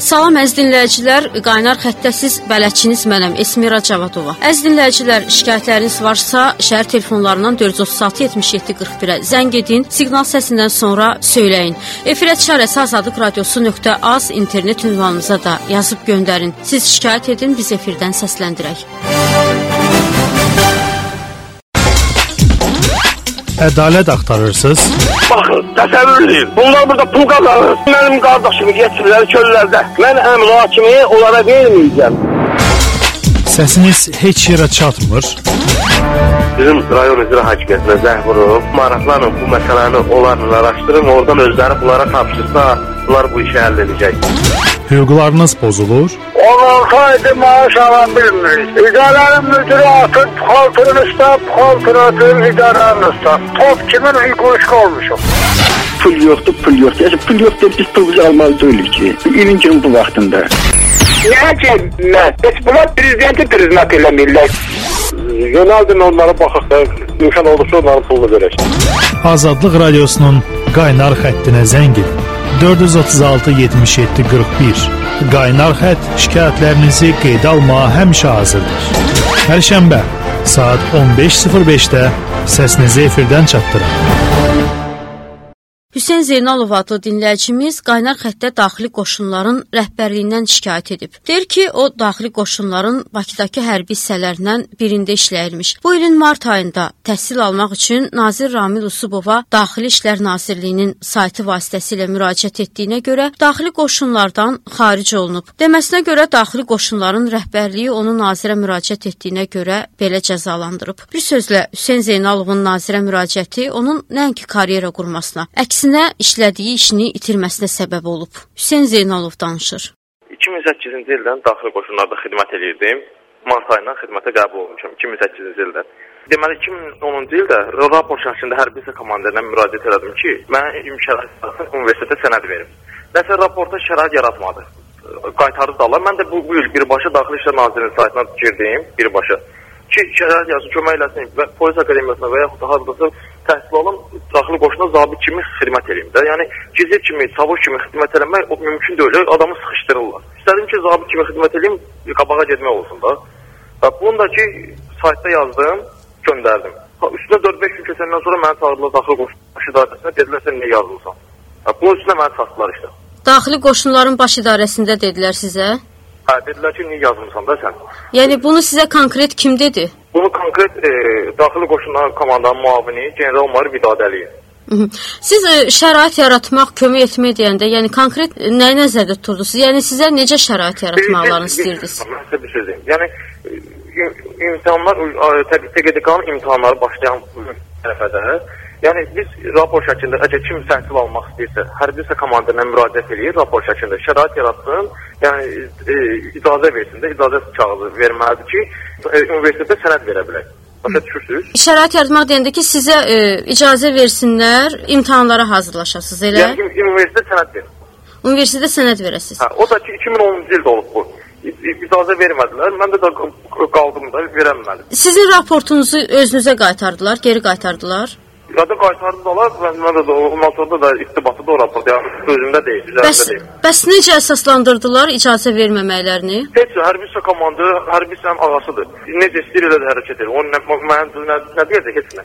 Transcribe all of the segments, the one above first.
Salam əziz dinləyicilər, qaynar xəttəsiz bələdçiniz mənəm, Esmira Cavadova. Əziz dinləyicilər, şikayətləriniz varsa, şəhər telefonlarından 436-77-41-ə zəng edin, siqnal səsindən sonra söyləyin. Efirə çarəsi Azadlıq Radiosu.az internet ünvanımıza da yazıb göndərin. Siz şikayət edin, biz efirdən səsləndirək. Ədalət axtarırsınız? Baxın, təsəvvür edin. Bunlar burada pul qazanır. Mənim qardaşımı getirirlər çöllərdə. Mən əmr hakimi onlara verməyəcəm. Səsiniz heç yerə çatmır. Bizim rayon icra hakimiyyətinə zəng vurub, maraqlanın bu məsələni onlarla araşdırın, oradan özləri bunlara tapşırsa, bunlar bu işi həll edəcək. Hüquqlarınız pozulur? 16 aydır maaş alan bilmirik. İdarənin müdürü atır, xaltırın üstə, xaltırın atır, idarənin üstə. Top kimin hüquq olmuşum. Pul yoxdur. Pul yoxdur, biz pulumuzu almalı deyilik ki. İlin günün bu vaxtında. Niyə ki, heç bunlar prezidenti priznat eləmirlər. Yönəldin onlara baxaq da, mümkün olursa onların pulunu verək. Azadlıq Radiosunun qaynar xəttinə zəng edin. 436-77-41. Qaynar xətt şikayətlərinizi qeydə almağa həmişə hazırdır. Hər şənbə saat 15:05-də səsinizi efirdən çatdırın. Hüseyn Zeynalov adlı dinləyicimiz qaynar xəttə daxili qoşunların rəhbərliyindən şikayət edib. Deyir ki, o daxili qoşunların Bakıdakı hərbi hissələrindən birində işləyirmiş. Bu ilin mart ayında təhsil almaq üçün Nazir Ramil Usubova Daxili İşlər Nazirliyinin saytı vasitəsilə müraciət etdiyinə görə daxili qoşunlardan xaric olunub. Deməsinə görə daxili qoşunların rəhbərliyi onu nazirə müraciət etdiyinə görə belə cəzalandırıb. Bir sözlə Hüseyn Zeynalovun nazirə müraciəti onun nəinki karyera qurmasına, əksinə işlədiyi işini itirməsinə səbəb olub. Hüseyn Zeynalov danışır. 2008-ci ildən daxili qoşunlarda xidmət edirdim. Mart ayından xidmətə qəbul olmuşam 2008-ci ildə. Deməli 2010-cu ildə raport şəklində hərbi hissə komandirindən müraciət etdim ki, mənə imkanlar universitetə sənəd verim. Nəsə raporta şərait yaratmadı. Qaytardılar. Mən də bu il birbaşa Daxili İşlər Nazirliyinin saytına girdim, birbaşa. Ki, şərait yazı kömək eləsin və polis akademiyasına və yaxud da hardasa təhsil alım, daxili qoşuna zabit kimi xidmət edeyim də. Yəni, gizli kimi, çavuş kimi xidmət eləmək mümkün deyil, adamı sıxışdırırlar. İstədim ki, zabit kimi xidmət edeyim, qabağa getmək olsun da. Bunu da ki, saytda yazdım, göndərdim. Üstünə 4-5 gün keçəndən sonra məni çağırdılar daxili qoşun baş idarəsinə, dedilər, sən niyə yazılsan? Bunun üstünə məni çağırdılar işte. Daxili qoşunların baş idarəsində dedilər sizə? Hə, dedilər ki, niyə yazmısan da sən? Yəni, bunu sizə konkret kim dedi? Bunu konkret daxili qoşunların komandanın muavini General Umar Vidadəliyev. Siz şərait yaratmaq, kömək etmək deyəndə, yəni konkret nəyi nəzərdə tuturdunuz? Yəni sizə necə şərait yaratmaqlarını istəyirdiniz? Mən sizə bir söz deyim. Yəni imtahanlar, TQDK-nın imtahanları başlayan tərəfədə, yəni biz rapor şəklində, əgər kim təhsil almaq istəyirsə, hərbi hissə komandirindən müraciət edir, rapor şəklində şərait yaratsın, yəni icazə versin də, icazə kağızı verməlidir ki, universitetə sənəd verə bilək. Başa düşürsünüz? Şərait yaratmaq deyəndə ki, sizə icazə versinlər, imtahanlara hazırlaşasınız, elə? Yəni universitet sənəd verir. Universitetə sənəd verəsiniz. Hə, o da ki, 2010-cu ildə olub bu. İcazə vermədilər, mən də qaldım da, verəmədim. Sizin raportunuzu özünüzə qaytardılar, geri qaytardılar? Ya da qaytardılar, mən də ondan sonra da istibatı da o raport, yəni özümdə deyil, üzərində deyil. Bəs necə əsaslandırdılar icazə verməməklərini? Heç hərbi hissə komandı, hərbi hissənin ağasıdır. Necə istəyir elə də hərəkət edir. Onun nə deyəcək heç nə?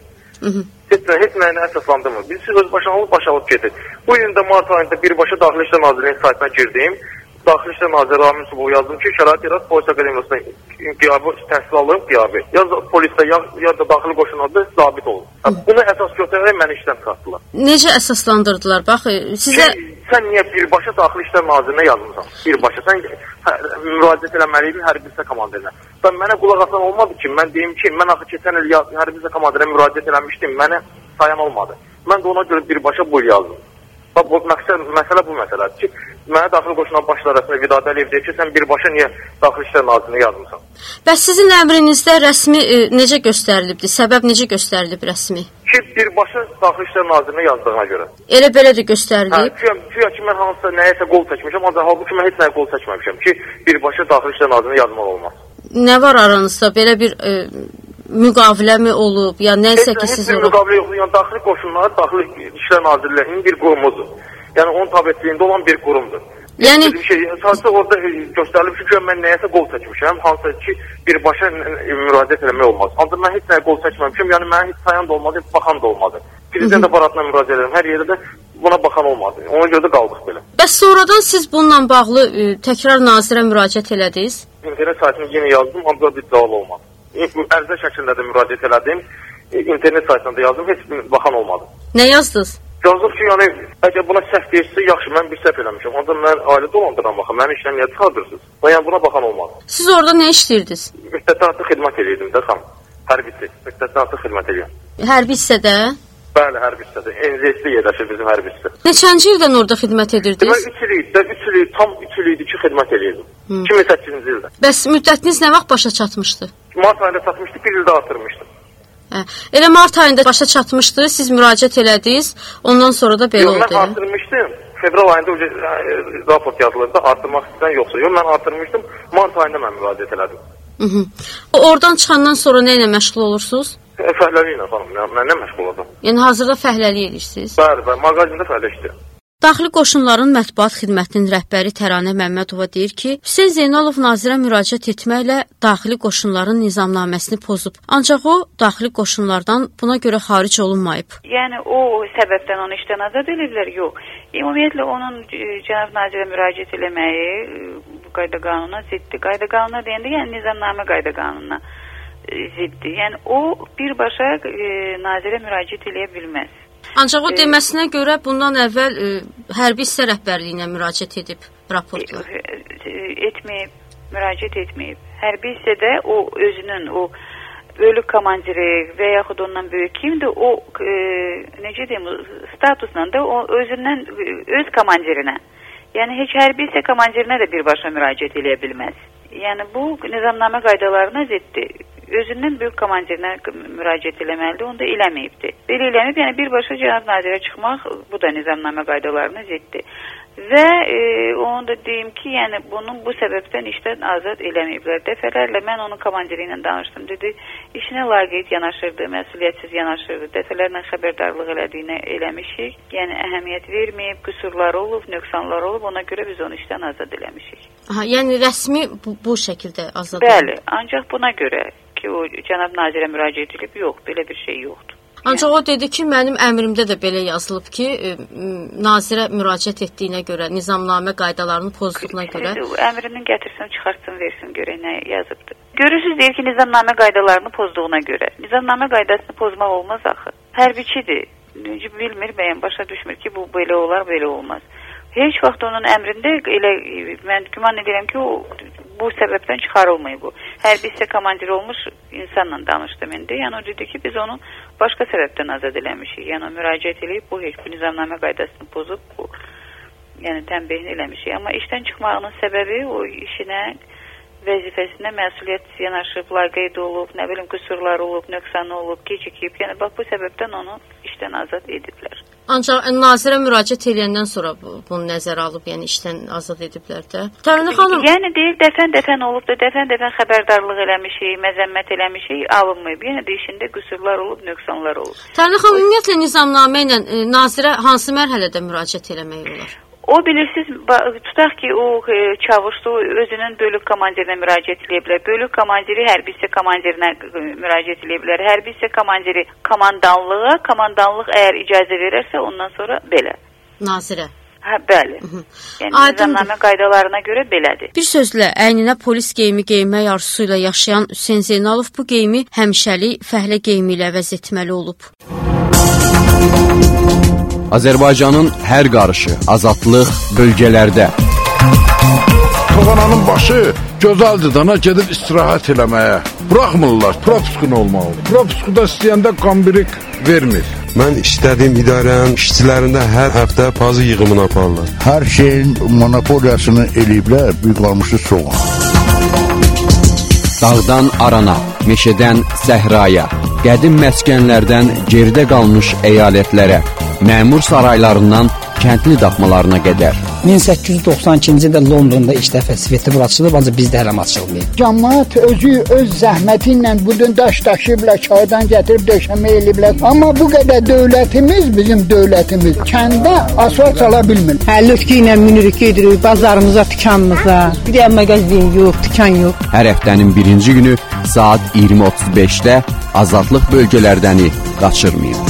Heç nəyinə əsaslandırmır. Biz siz öz başa alıb gedir. Bu ilin də mart ayında birbaşa Daxili İşlər Nazirliyinin saytına girdim. Daxili İşlər Naziri Ramil Usubova yazdım ki, şərait yarat polis akademiyasına qiyabı təhsil alıb qiyabı. Ya polisdə, ya da daxili qoşunlarda zabit olun. Bunu əsas götürərək məni işdən çıxartdılar. Necə əsaslandırdılar? Bax, sizə... Sən niyə birbaşa Daxili İşlər Nazirinə yazmısan? Birbaşa. Sən müraciət eləməliydin hərbi hissə komandirinə. Sən mənə qulaq asan olmadı ki, mən deyim ki, mən axı keçən il hərbi hissə komandirinə müraciət eləmişdim, mənə sayan olmadı. Mən də ona görə birbaşa bu il yazdım. Bax, məsələ bu məsələdir ki, mənə daxili qoşunların baş idarəsində Vidadəliyev deyir ki, sən birbaşa niyə Daxili İşlər Nazirinə yazmısan? Bəs sizin əmrinizdə rəsmi necə göstərilibdir? Səbəb necə göstərilib rəsmi? Ki, birbaşa Daxili İşlər Nazirinə yazdığına görə. Elə belə də göstərilib? Hə, güya ki, mən hansısa nəyəsə qol çəkmişəm, ancaq halbuki mən heç nəyə qol çəkməmişəm ki, birbaşa Daxili İşlər Nazirinə yazmaq olmaz. Nə var aranızda? Belə bir müqaviləmi olub, ya nəysə ki siz olub? Heç bir müqavilə yoxdur, yəni daxili qoşunlar, Daxili İşlər Nazirliyinin bir qurumudur. Yəni onun tabiətliyində olan bir qurumdur. Yəni sadəcə orada göstərilib ki, mən nəyəsə qol çəkmişəm, hansı ki, birbaşa müraciət eləmək olmaz. Ancaq mən heç nəyə qol çəkməmişəm, yəni mənə heç sayan da olmadı, heç baxan da olmadı. Prezident aparatına müraciət edirəm, hər yerdə də buna baxan olmadı. Ona görə də qaldıq belə. Bəs sonradan siz bununla bağlı təkrar nazirə müraciət elədiniz? İnternet saytını yenə yazdım, ancaq bir cavab olmadı. Ərizə şəklində də müraciət elədim, internet saytında da yazdım, heç baxan olmadı. Nə yazdınız? Yazdım ki, yəni əgər buna səhv deyirsə, yaxşı, mən bir səhv eləmişəm. Ancaq mən ailə dolandıram baxım, mənim işlərim niyə çıxardırsınız? Və yəni buna baxan olmadı. Siz orada nə işləyirdiniz? Müddətdən artıq xidmət edirdim də, xanım. Hərbi hissə, müddətdən artıq xidmət edirəm. Hərbi hissədə? Bəli, hərbi hissədə. NZS-də yerləşir bizim hərbi hissə. Neçənci ildən orada xidmət edirdiniz? Demək 3 il, tam 3 il idi ki, xidmət edirdim. 2008-ci ildə. Bəs müddətiniz nə vaxt başa çatmışdı? Mart ayında çatmışdı, bir ildə artırmışdım. Elə mart ayında başa çatmışdı, siz müraciət elədiniz, ondan sonra da belə oldu. Yox, mən artırmışdım. Fevral ayında raport yazılırdı, artırmaq istəyən yoxsa. Yox, mən artırmışdım, mart ayında mən müraciət elədim. Oradan çıxandan sonra nə ilə məşğul olursunuz? Fəhləli ilə, xanım, mən nə məşğul olacam? Yəni hazırda fəhləli edirsiniz? Bəli, mağazində fəhlə işləyirəm. Daxili Qoşunların Mətbuat Xidmətinin rəhbəri Təranə Məmmədova deyir ki, Hüseyn Zeynalov nazirə müraciət etməklə Daxili Qoşunların nizamnaməsini pozub. Ancaq o, Daxili Qoşunlardan buna görə xaric olunmayıb. Yəni o səbəbdən onu işdən azad ediblər? Yox. Ümumiyyətlə onun cənab nazirə müraciət eləməyi bu qayda qanuna ziddir. Qayda qanuna deyəndə, yəni nizamnamə qayda qanununa ziddir. Yəni o birbaşa nazirə müraciət eləyə bilməz. Ancaq o deməsinə görə bundan əvvəl hərbi hissə rəhbərliyinə müraciət edib raportla. Etməyib, müraciət etməyib. Hərbi hissədə o özünün, o bölük komandiri və yaxud ondan böyük kimdir, o necə deyim, statusla da o özündən, öz komandirinə. Yəni heç hərbi hissə komandirinə də birbaşa müraciət eləyə bilməz. Yəni bu nizamnamə qaydalarına ziddir. Özündən böyük komandirinə müraciət eləməlidir, onu da eləməyibdir. Belə eləməyib, yəni birbaşa cənab nazirə çıxmaq bu da nizamnamə qaydalarına ziddir. Və onu da deyim ki, yəni bunun bu səbəbdən işdən azad eləməyiblər. Dəfələrlə mən onun komandiri ilə danışdım, dedi, işinə laqeyd yanaşırdı, məsuliyyətsiz yanaşırdı, dəfələrlə xəbərdarlıq elədiyinə eləmişik. Yəni əhəmiyyət verməyib, qüsurlar olub, nöqsanlar olub, ona görə biz onu işdən azad eləmişik. Yəni rəsmi bu şəkildə azad eləmişik. Bəli, ancaq buna görə ki, o cənab nazirə müraciət edib, yox, belə bir şey yoxdur. Ancaq o dedi ki, mənim əmrimdə də belə yazılıb ki, nazirə müraciət etdiyinə görə, nizamnamə qaydalarını pozduğuna görə. Əmrinin gətirsin, çıxartsın, versin, görək nə yazıbdır. Görürsünüz, deyir ki, nizamnamə qaydalarını pozduğuna görə. Nizamnamə qaydasını pozmaq olmaz axı. Hərbiçidir, bilmir, bəyən başa düşmür ki, bu belə olar, belə olmaz. Heç vaxt onun əmrində elə, mən güman edirəm ki, o bu səbəbdən çıxarılmayıb bu. Hərbi hissə komandiri olmuş insanla danışdım indi. Yəni o dedi ki, biz onu başqa səbəbdən azad eləmişik. Yəni o müraciət edib, bu heç bu nizamnamə qaydasını pozub, bu yəni tənbihini eləmişik. Amma işdən çıxmağının səbəbi o işinə, vəzifəsinə məsuliyyətsiz yanaşıb, laqeyd olub, nə bilim qüsurlar olub, nöqsanı olub, gecikib. Yəni bax bu səbəbdən onu işdən azad ediblər. Ancaq nazirə müraciət edəndən sonra bunu nəzərə alıb, yəni işdən azad ediblər də. Təranə xanım, yəni deyir, dəfən olub da, dəfən xəbərdarlıq eləmişik, məzəmmət eləmişik, alınmayıb. Yəni də işində qüsurlar olub, nöqsanlar olub. Təranə xanım, ümumiyyətlə nizamnamə ilə nazirə hansı mərhələdə müraciət eləmək olar? O bilirsiniz, tutaq ki, o çavuşdu, özünün bölük komandirinə müraciət edə bilər. Bölük komandiri hərbi hissə komandirinə müraciət edə bilər. Hərbi hissə komandiri komandanlıq əgər icazə verərsə, ondan sonra belə. Nazirə. Hə, bəli. Yəni nizamnamə qaydalarına görə belədir. Bir sözlə, əyninə polis geyimi geyinmək arzusu ilə yaşayan Hüseyn Zeynalov bu geyimi həmişəlik fəhlə geyimi ilə əvəz etməli olub. Azərbaycanın hər qarışı, azadlıq bölgələrdə. Toğananın başı gözəldir dana gedir istirahət eləməyə. Buraxmırlar, propuskun olmalı. Propuskuda istəyəndə qambirik vermir. Mən istədiyim idarənin işçilərində hər həftə pazı yığımını aparırlar. Hər şeyin monopoliyasını eləyiblər, bir qalmışdı soğan. Dağdan arana, meşədən səhraya, qədim məskənlərdən geridə qalmış əyalətlərə, məmur saraylarından kəndli daxmalarına qədər. 1892-ci ildə Londonda ilk dəfə sveti açılıb, ancaq bizdə hələ açılmayıb. Cəmaət özü öz zəhməti ilə budun daş daşıyıblar, çaydan gətirib döşəmə eliblər. Amma bu qədər dövlətimiz, bizim dövlətimiz kəndə asfalt sala bilmir. Lütki ilə minirik, gedirik bazarımıza, dükanımıza. Bir də mağazin yox, dükan yox. Hər həftənin birinci günü saat 20:35-də azadlıq bölgələrdəni qaçırmayın.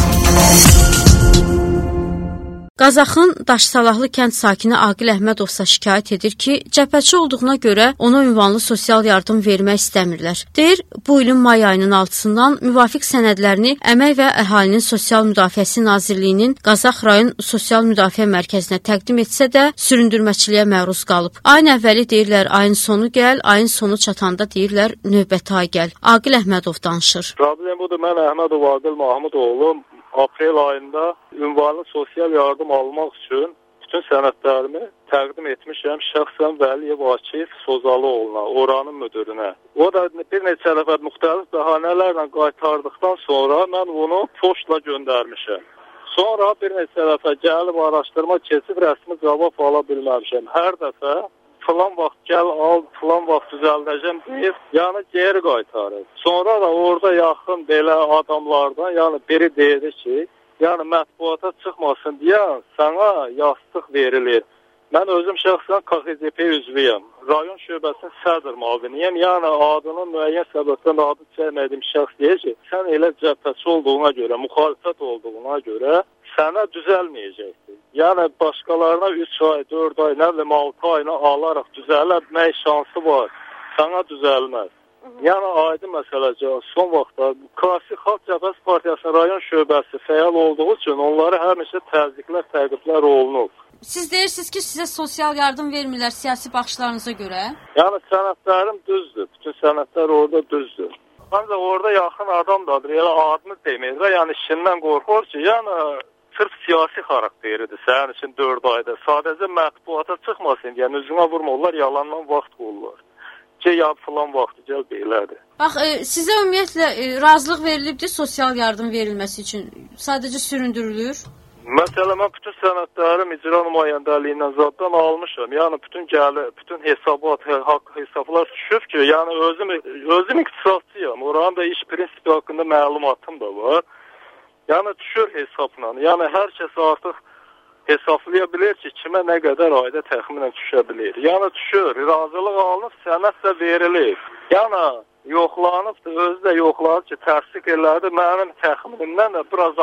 Qazaxın Daşsalahlı kənd sakini Aqil Əhmədovsa şikayət edir ki, cəbhəçi olduğuna görə ona ünvanlı sosial yardım vermək istəmirlər. Deyir, bu ilin may ayının 6-sından müvafiq sənədlərini Əmək və Əhalinin Sosial Müdafiəsi Nazirliyinin Qazax rayon Sosial Müdafiə Mərkəzinə təqdim etsə də süründürməçiliyə məruz qalıb. Ayın əvvəli deyirlər ayın sonu gəl, ayın sonu çatanda deyirlər növbəti ay gəl. Aqil Əhmədov danışır. Problem budur, mən Əhmədov Aqil Mahmudoğlu aprel ayında ünvanlı sosial yardım almaq üçün bütün sənədlərimi təqdim etmişəm şəxsən Vəliyev Akif Sozalıoğluna, oranın müdürünə. O da bir neçə dəfə müxtəlif bəhanələrlə qaytardıqdan sonra mən onu poçtla göndərmişəm. Sonra bir neçə dəfə gəlib araşdırma keçib rəsmi cavab ala bilməmişəm. Hər dəfə filan vaxt gəl al, filan vaxt düzəldəcəm deyib, yəni geri qaytarır. Sonra da orada yaxın belə adamlardan, yəni biri deyir ki, yəni mətbuata çıxmasın deyə sənə yastıq verilir. Mən özüm şəxsən KXDP üzvüyəm. Rayon şöbəsinin sədr müaviniyəm. Yəni adının müəyyən səbəbdən adı çəkmədiyim şəxs deyir ki, sən elə cəbhəçi olduğuna görə, müxalifət olduğuna görə sənə düzəlməyəcəkdir. Yəni başqalarına 3 ay, 4 ay, nə bilim 6 ayını alaraq düzəlmək şansı var. Sənə düzəlməz. Yəni aydın məsələcə son vaxtda Klasik Xalq Cəbhəsi Partiyasının rayon şöbəsi fəal olduğu üçün onları həmişə təzyiqlər, təqiblər olunub. Siz deyirsiniz ki, sizə sosial yardım vermirlər siyasi baxışlarınıza görə? Yəni sənədlərim düzdür. Bütün sənədlər orada düzdür. Ancaq orada yaxın adamdadır. Elə adını demir və yəni işindən qorxur ki, yəni sırf siyasi xarakteridir sənin üçün 4 ayda. Sadəcə mətbuata çıxmasın deyə üzünə vurmurlar, yalandan vaxt qoyurlar. Ya filan vaxtı gəl belədir. Bax, sizə ümumiyyətlə razılıq verilibdir sosial yardım verilməsi üçün? Sadəcə süründürülür? Məsələn, mən bütün sənədlərim icra nümayəndəliyindən zaddan almışam. Yəni bütün hesabat, haqq hesablar düşüb ki, yəni özüm iqtisadçıyam. Oranın da iş prinsipi haqqında məlumatım da var. Yəni düşür hesabla. Yəni hər kəs artıq hesablaya bilir ki, kimə nə qədər ayda təxminən düşə bilir. Yəni düşür, razılıq alınıb, sənəd də verilir. Yəni yoxlanıbdır, özü də yoxlanıb ki, təsdiq elədi. Mənim təxminimdən də biraz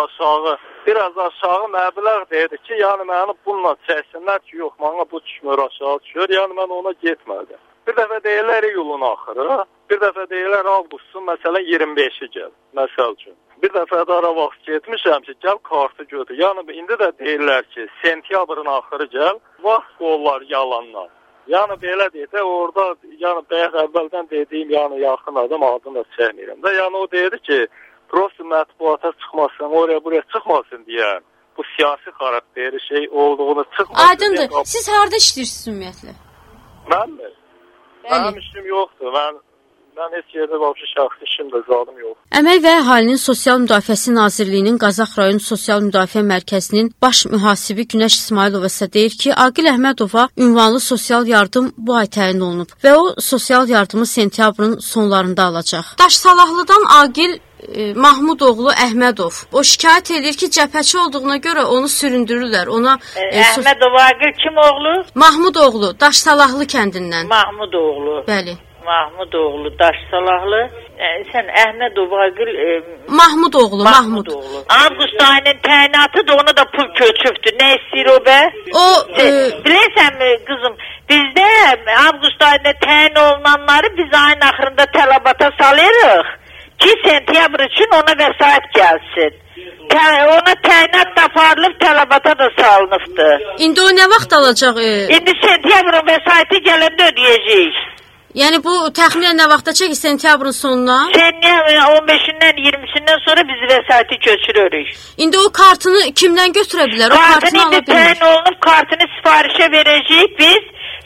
aşağı məbləğ dedi ki, yəni məni bununla çəksinlər ki, yox, mənə bu düşmür, aşağı düşür. Yəni mən ona getmədim. Bir dəfə deyirlər iyulun axırı, bir dəfə deyirlər avqustun, məsələn 25-i gəl, məsəl üçün. Bir dəfə də ara vaxt getmişəm ki, gəl kartı götür. Yəni indi də deyirlər ki, sentyabrın axırı gəl, vaxt qoyurlar yalanlar. Yəni belə deyək də orada, yəni bayaq əvvəldən dediyim, yəni yaxın adam adını da çəkmirəm də. Yəni o deyir ki, prosta mətbuata çıxmasın, oraya buraya çıxmasın deyə bu siyasi xarakteri şey olduğunu çıxmasın. Aydındır. Siz harda işləyirsiniz ümumiyyətlə? Mən mi? Mənim işim yoxdur. Mən heç yerdə vəbşi şəxsi işim də zadım yox. Əmək və Əhalinin Sosial Müdafiəsi Nazirliyinin Qazax rayon Sosial Müdafiə Mərkəzinin baş mühasibi Günəş İsmailova isə deyir ki, Aqil Əhmədova ünvanlı sosial yardım bu ay təyin olunub və o sosial yardımı sentyabrın sonlarında alacaq. Daşsalahlıdan Aqil Mahmudoğlu Əhmədov. O şikayət edir ki, cəbhəçi olduğuna görə onu süründürürlər. Ona Əhmədov Aqil kim oğlu? Mahmudoğlu, Daşsalahlı kəndindən. Mahmudoğlu. Bəli. Mahmudoğlu, Daşsalahlı. Sən Əhmədov Aqil Mahmudoğlu. Avqust ayının təyinatı da ona da pul köçübdür. Nə istəyir o bə? O bilirsən qızım, bizdə avqust ayında təyin olunanları biz ayın axırında tələbata salırıq. 2 sentyabr üçün ona vəsait gəlsin. Ona təyinat da aparılıb, tələbata da salınıbdı. İndi o nə vaxt alacaq? İndi sentyabrın vəsaiti gələndə ödəyəcəyik. Yəni bu təxminən nə vaxta çəkir sentyabrın sonuna? Sentyabrın 15-dən 20-sindən sonra biz vəsaiti köçürürük. İndi o kartını kimdən götürə bilər? O kartını ala bilmir. Təyin olunub, kartını sifarişə verəcəyik biz.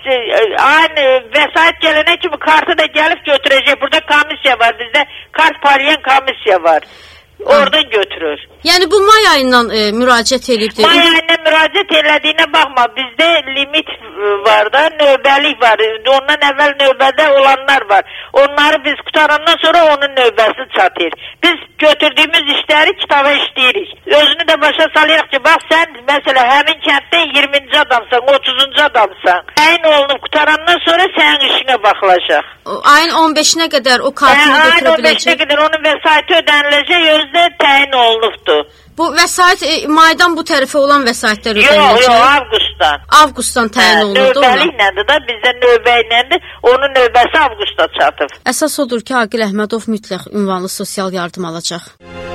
Aynı vəsait gələnə kimi kartı da gəlib götürəcək. Burada komissiya var bizdə. Kart paylayan komissiya var. oradan götürür. Yəni bu may ayından müraciət edibdir. May ayından müraciət elədiyinə baxma, bizdə limit var da, növbəlik var. Ondan əvvəl növbədə olanlar var. Onları biz qutarandan sonra onun növbəsi çatır. Biz götürdüyümüz işləri kitaba işləyirik. Özünü də başa salayaq ki, bax sən məsələ həmin kənddə 20-ci adamsan, 30-cu adamsan. Təyin olunub qutarandan sonra sənin işinə baxılacaq. Ayın 15-nə qədər o kartını götürə biləcək. Ayın 15-nə qədər onun vəsaiti ödəniləcək, özü də təyin olunubdur. Bu vəsait maydan bu tərəfə olan vəsaitlər ödəniləcək? Yox, avqustdan. Avqustdan təyin olundu ona? Növbəlik nədir da, bizdə növbə iləndir, onun növbəsi avqustda çatıb. Əsas odur ki, Aqil Əhmədov mütləq ünvanlı sosial yardım alacaq.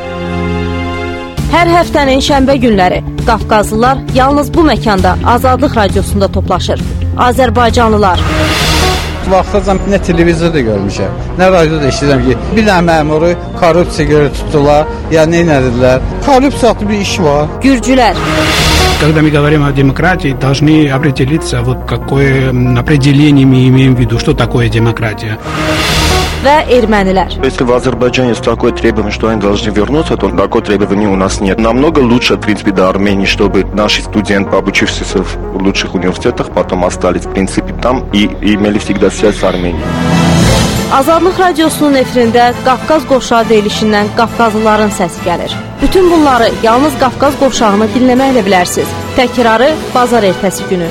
Hər həftənin şənbə günləri Qafqazlılar yalnız bu məkanda Azadlıq Radiosunda toplaşır. Azərbaycanlılar. Vaxtacan nə televizorda görmüşəm, nə radioda eşidirəm ki, bir dənə məmuru korrupsiya görə tutdular, ya nə edildilər. Korrupsiyalı bir iş var. Gürcülər. Когда мы говорим о демократии, должны определиться, вот какое определение мы имеем в виду, что такое демократия. Və ermənilər. Если в Азербайджане есть такое требование, что они должны вернуться, то такое требование у нас нет. Намного лучше, в принципе, до Армении, чтобы наши студенты, обучившиеся в лучших университетах, потом остались, в принципе, там и имели всегда связь с Арменией. Azadlıq Radiosunun efirində Qafqaz qovşağı deyilişindən Qafqazlıların səsi gəlir. Bütün bunları yalnız Qafqaz qovşağını dinləməklə bilərsiniz. Təkrarı bazar ertəsi günü.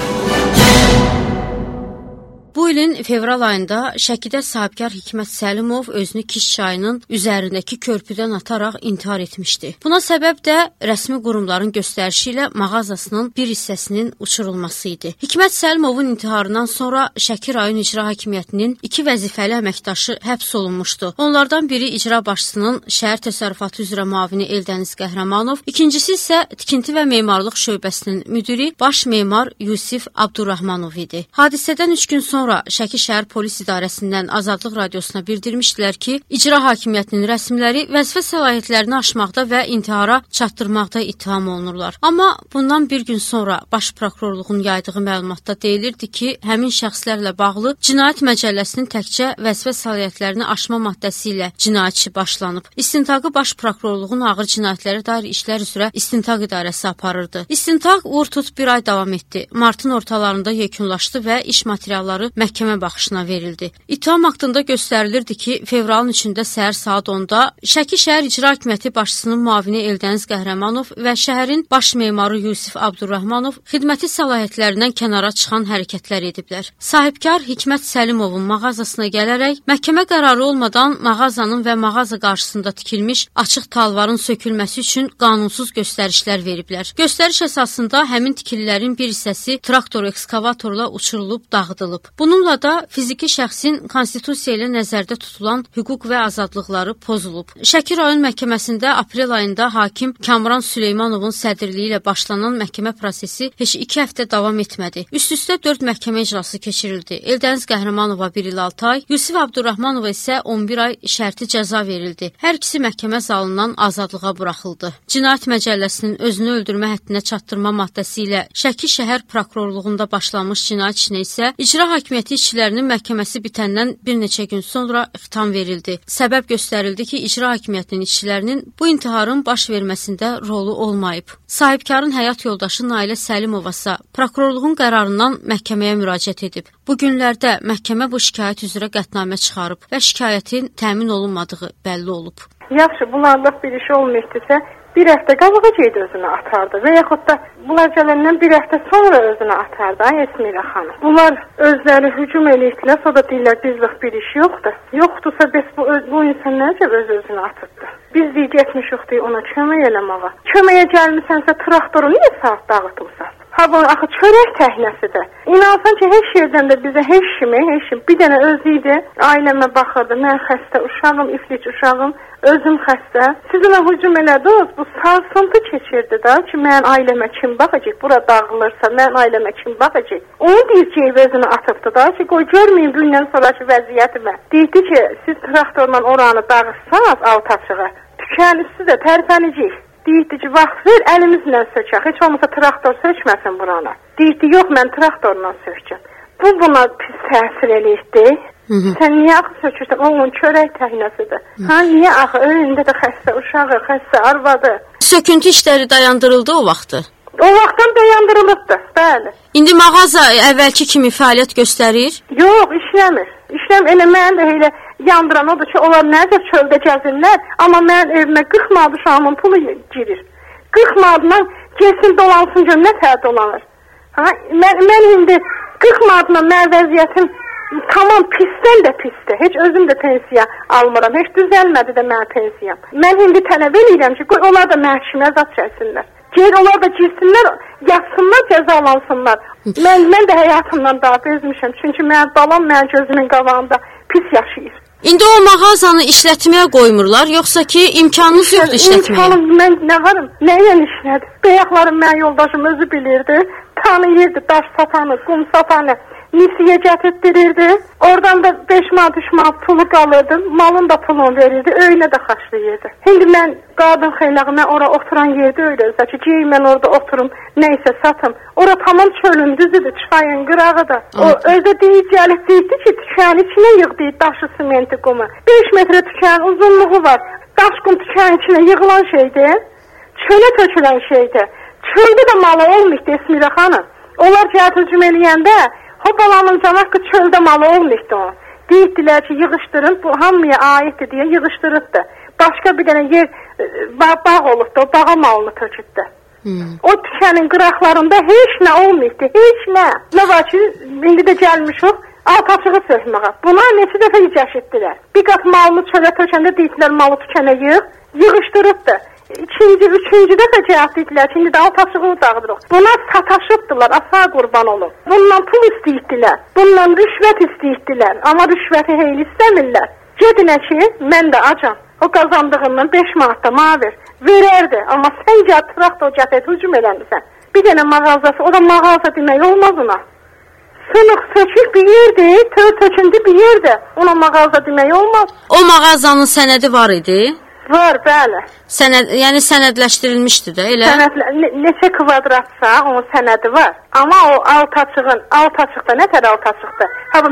Bu ilin fevral ayında Şəkidə sahibkar Hikmət Səlimov özünü Kiş çayının üzərindəki körpüdən ataraq intihar etmişdi. Buna səbəb də rəsmi qurumların göstərişi ilə mağazasının bir hissəsinin uçurulması idi. Hikmət Səlimovun intiharından sonra Şəki rayon icra hakimiyyətinin 2 vəzifəli əməkdaşı həbs olunmuşdu. Onlardan biri icra başçısının şəhər təsərrüfatı üzrə müavini Eldəniz Qəhrəmanov, ikincisi isə tikinti və memarlıq şöbəsinin müdiri baş memar Yusif Abdurrahmanov idi. Hadisədən 3 gün sonra Şəki şəhər polis idarəsindən Azadlıq Radiosuna bildirmişdilər ki, icra hakimiyyətinin rəsmiləri vəzifə səlahiyyətlərini aşmaqda və intihara çatdırmaqda ittiham olunurlar. Amma bundan bir gün sonra baş prokurorluğun yaydığı məlumatda deyilirdi ki, həmin şəxslərlə bağlı cinayət məcəlləsinin təkcə vəzifə səlahiyyətlərini aşma maddəsi ilə cinayət işi başlanıb. İstintaqı baş prokurorluğun ağır cinayətlərə dair işlər üzrə istintaq idarəsi aparırdı. İstintaq vur-tut bir ay davam etdi. Martın ortalarında yekunlaşdı və iş materialları məhkəmə baxışına verildi. İttiham haqqında göstərilirdi ki, fevralın 3-də səhər saat 10-da Şəki şəhər icra hakimiyyəti başçısının müavini Eldəniz Qəhrəmanov və şəhərin baş memarı Yusif Abdurrahmanov xidməti səlahiyyətlərindən kənara çıxan hərəkətlər ediblər. Sahibkar Hikmət Səlimovun mağazasına gələrək məhkəmə qərarı olmadan mağazanın və mağaza qarşısında tikilmiş açıq talvarın sökülməsi üçün qanunsuz göstərişlər veriblər. Göstəriş əsasında həmin tikililərin bir hissəsi traktor ekskavatorla uçurulub dağıdılıb. Bununla da fiziki şəxsin konstitusiya ilə nəzərdə tutulan hüquq və azadlıqları pozulub. Şəki rayon məhkəməsində aprel ayında hakim Kamran Süleymanovun sədrliyi ilə başlanan məhkəmə prosesi heç 2 həftə davam etmədi. Üst-üstə 4 məhkəmə icrası keçirildi. Eldəniz Qəhrəmanova 1 il 6 ay, Yusif Abdurrahmanova isə 11 ay şərti cəza verildi. Hər ikisi məhkəmə zalından azadlığa buraxıldı. Cinayət məcəlləsinin özünü öldürmə həddinə çatdırma maddəsi ilə Şəki şəhər prokurorluğunda başlanmış cinayət işinə isə icra hakimiyyəti işçilərinin məhkəməsi bitəndən bir neçə gün sonra xitam verildi. Səbəb göstərildi ki, icra hakimiyyətinin işçilərinin bu intiharın baş verməsində rolu olmayıb. Sahibkarın həyat yoldaşı Nailə Səlimova isə prokurorluğun qərarından məhkəməyə müraciət edib. Bu günlərdə məhkəmə bu şikayət üzrə qətnamə çıxarıb və şikayətin təmin olunmadığı bəlli olub. Yaxşı, bunlarla bir iş olmayıbdırsa, bir həftə qabağıcıydı özünü atardı və yaxud da bunlar gələndən bir həftə sonra özünü atardı, Esmira xanım. Bunlar özləri hücum eləyirlər, sonra deyirlər bizlik bir iş yoxdur. Yoxdursa bəs bu insan necə özünü atıbdı? Biz deyik etmişik deyə ona kömək eləməyə. Köməyə gəlmisənsə traktoru niyə saat dağıtırsan? Ha bu axı çörək təhnəsidir. İnansan ki, heç yerdən də bizə heç kimi, bir dənə özü idi, ailəmə baxırdı, mən xəstə uşağım, iflic uşağım, özüm xəstə. Siz ona hücum elədiniz, bu sarsıntı keçirdi da ki, mən ailəmə kim baxacaq, bura dağılırsa, mən ailəmə kim baxacaq. Onu deyir ki, özünü atıbdı da ki, qoy görməyin gündən sonraki vəziyyətimi. Deyirdi ki, siz traktorla oranı dağıtsanız alt açığa, tükən üstü də tərpənəcək. Deyirdi ki, vaxt ver, əlimizlə sökək, heç olmasa traktor sökməsin burana. Deyirdi, yox, mən traktorla sökəcəm. Bu buna pis təsir eləyirdi. Sən niyə axı sökürsən? Onun çörək təhnəsidir. Niyə axı? Önündə də xəstə uşağı, xəstə arvadı. Söküntü işləri dayandırıldı o vaxtı? O vaxtdan dayandırılıbdı, bəli. İndi mağaza əvvəlki kimi fəaliyyət göstərir? Yox, işləmir. Elə mən də elə yandıran odur ki, onlar necə çöldə gəzirlər, amma mən evimə 40 manat uşağımın pulu girir. 40 manatla gelsin dolansın gör, nə tər dolanır. Mən indi 40 manatla mən vəziyyətim tamam pisdən də pisdir. Heç özüm də pensiya almıram. Heç düzəlmədi də mənim pensiyam. Mən indi tələb edirəm ki, qoy onlar da məhkəməyə zad çəksinlər. Geyir onlar da girsinlər, yatsınlar, cəzalansınlar. Mən də həyatımdan daha bezmişəm. Çünki mənim balam mənim gözümün qabağında pis yaşayır. İndi o mağazanı işlətməyə qoymurlar, yoxsa ki imkanınız yoxdur işlətməyə? İmkanım, mən nə varım, nə ilə işlədim? Bəyaqlarım mənim yoldaşım özü bilirdi, tanıyırdı, daş satanı, qum satanı. Nisiyə gətirdirirdi. Oradan da 5 manat, 3 manat pulu qalırdı. Malın da pulunu verirdi. Öyle də xaçlayırdı. Şimdi mən qadın xeylağı, mən ora oturan yerdə öyləysə ki, mən orada oturum, neysə satım. Ora tamam çölün düzüdür, çayın qırağı da. O özü deyib gəlib deyildi ki, tükənin içine yığdı daşı, simenti, qumu. 5 metre tükənin uzunluğu var. Daş, qum tükənin içine yığılan şeydir. Çölə tökülən şeydir. Çöldə də malı olmuşdu Esmira xanım. Onlar cəhət hücum eləyəndə Hopalanın canaq ki, çöldə malı olmuşdu o. Deyirdilər ki, yığışdırın, bu hamıya aiddir deyə yığışdırıbdı. Başqa bir dənə yer, bağ olubdu, o bağa malını tökübdü. O tükənin qıraqlarında heç nə olmuşdu, heç nə. Nə var ki, indi də gəlmişik, alt açığı söhməyə. Buna neçə dəfə yiyəcəkdilər. Bir qat malını çölə tökəndə deyirdilər, malı tükənə yığışdırıbdı. İkinci, üçüncü dəfə cəhət dedilər ki, indi də alt açığı dağıdırıq. Buna sataşıbdılar, asla qurban olun. Bundan pul istəyirdilər, bundan rüşvət istəyirdilər. Amma rüşvəti heyli istəmirlər. Gedinə ki, mən də acam. O qazandığından 5 manat da mavir. Verərdi, amma sən gəl traktor gətirib hücum eləmirsən. Bir dənə mağazası, o da mağaza demək olmaz ona. Sınıq sökük bir yerdir, töküntü bir yerdir. Ona mağaza demək olmaz. O mağazanın sənədi var idi? Var, bəli. Yəni sənədləşdirilmişdi də, elə? Neçə kvadratsa onun sənədi var. Amma o alt açıqda, nə tər alt açıqdır? Bu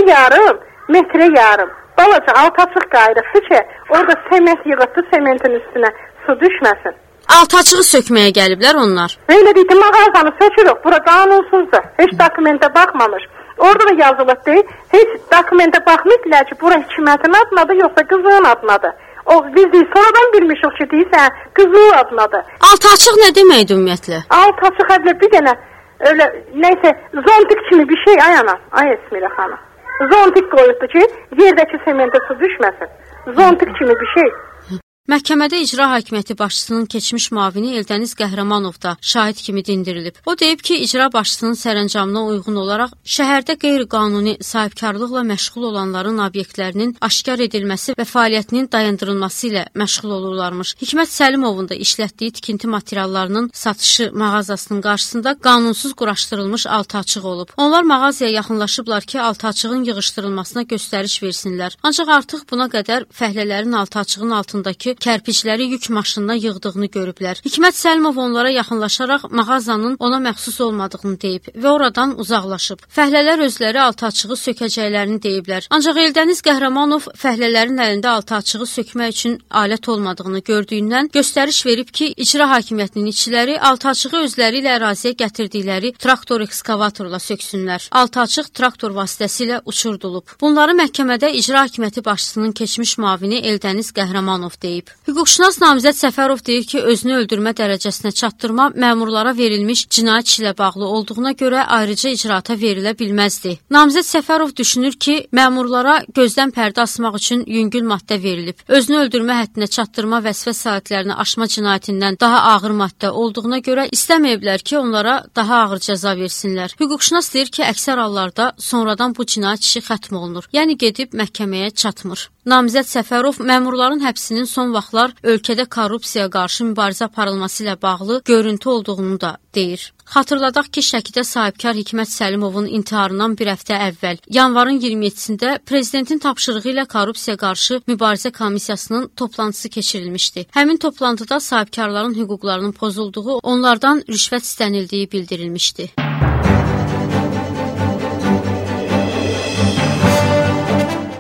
metrə yarım. Balaca alt açıq qayrıqdır ki, orada sement yığıbdı, sementin üstünə su düşməsin. Alt açığı sökməyə gəliblər onlar? Belə deyildi, mağazanı sökürük, bura qanunsuzdur. Heç dokumentə baxmamış. Orada da yazılıb deyil, heç dokumentə baxmaydılar ki, bura hökumətin adınadır, yoxsa qızığın adınadır. O biz sonradan bilmişik ki, deyirsən, qızıl adınadır. Alt açıq nə deməkdir ümumiyyətlə? Alt açıq hədilə bir dənə, öyle, neyse, zontik kimi bir şey ayana, ay Esmira xanım. Zontik qoyubdu ki, yerdəki sementə su düşməsin. Zontik kimi bir şey. Məhkəmədə icra hakimiyyəti başçısının keçmiş müavini Eldəniz Qəhrəmanov da şahid kimi dindirilib. O deyib ki, icra başçısının sərəncamına uyğun olaraq şəhərdə qeyri-qanuni sahibkarlıqla məşğul olanların obyektlərinin aşkar edilməsi və fəaliyyətinin dayandırılması ilə məşğul olurlarmış. Hikmət Səlimovun da işlətdiyi tikinti materiallarının satışı mağazasının qarşısında qanunsuz quraşdırılmış altı açıq olub. Onlar mağazaya yaxınlaşıblar ki, altı açığın yığışdırılmasına göstəriş versinlər. Ancaq artıq buna qədər fəhlələrin altı açığın altındakı kərpicləri yük maşınına yığdığını görüblər. Hikmət Səlimov onlara yaxınlaşaraq mağazanın ona məxsus olmadığını deyib və oradan uzaqlaşıb. Fəhlələr özləri altı açığı sökəcəklərini deyiblər. Ancaq Eldəniz Qəhrəmanov fəhlələrin əlində altı açığı sökmək üçün alət olmadığını gördüyündən göstəriş verib ki, icra hakimiyyətinin işçiləri altı açığı özləri ilə əraziyə gətirdikləri traktor ekskavatorla söksünlər. Altı açıq traktor vasitəsilə uçurdulub. Bunları məhkəmədə icra hakimiyyəti başçısının keçmiş müavini Eldəniz Qəhrəmanov deyib. Hüquqşünas namizəd Səfərov deyir ki, özünü öldürmə dərəcəsinə çatdırma məmurlara verilmiş cinayət işi ilə bağlı olduğuna görə ayrıca icraata verilə bilməzdi. Namizəd Səfərov düşünür ki, məmurlara gözdən pərdə asmaq üçün yüngül maddə verilib. Özünü öldürmə həddinə çatdırma vəzifə sahiblərini aşma cinayətindən daha ağır maddə olduğuna görə istəməyiblər ki, onlara daha ağır cəza versinlər. Hüquqşünas deyir ki, əksər hallarda sonradan bu cinayət işi xətm olunur. Yəni gedib məhkəməyə çatmır. Namizəd Səfərov məmurların həbsinin son vaxtlar ölkədə korrupsiyaya qarşı mübarizə aparılması ilə bağlı görüntü olduğunu da deyir. Xatırladaq ki, Şəkidə sahibkar Hikmət Səlimovun intiharından bir həftə əvvəl, yanvarın 27-sində prezidentin tapşırığı ilə korrupsiyaya qarşı mübarizə komissiyasının toplantısı keçirilmişdi. Həmin toplantıda sahibkarların hüquqlarının pozulduğu, onlardan rüşvət istənildiyi bildirilmişdi.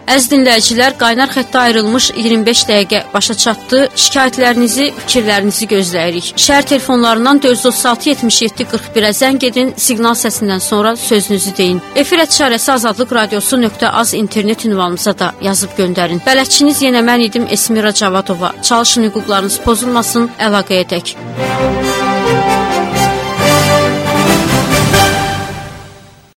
Əziz dinləyicilər, qaynar xəttə ayrılmış 25 dəqiqə başa çatdı. Şikayətlərinizi, fikirlərinizi gözləyirik. Şəhər telefonlarından 436 77 41-ə zəng edin, siqnal səsindən sonra sözünüzü deyin. Efir @şarəsi azadlıqradiosu.az internet ünvanımıza da yazıb göndərin. Bələdçiniz yenə mən idim, Esmira Cavadova. Çalışın hüquqlarınız pozulmasın, əlaqə edək.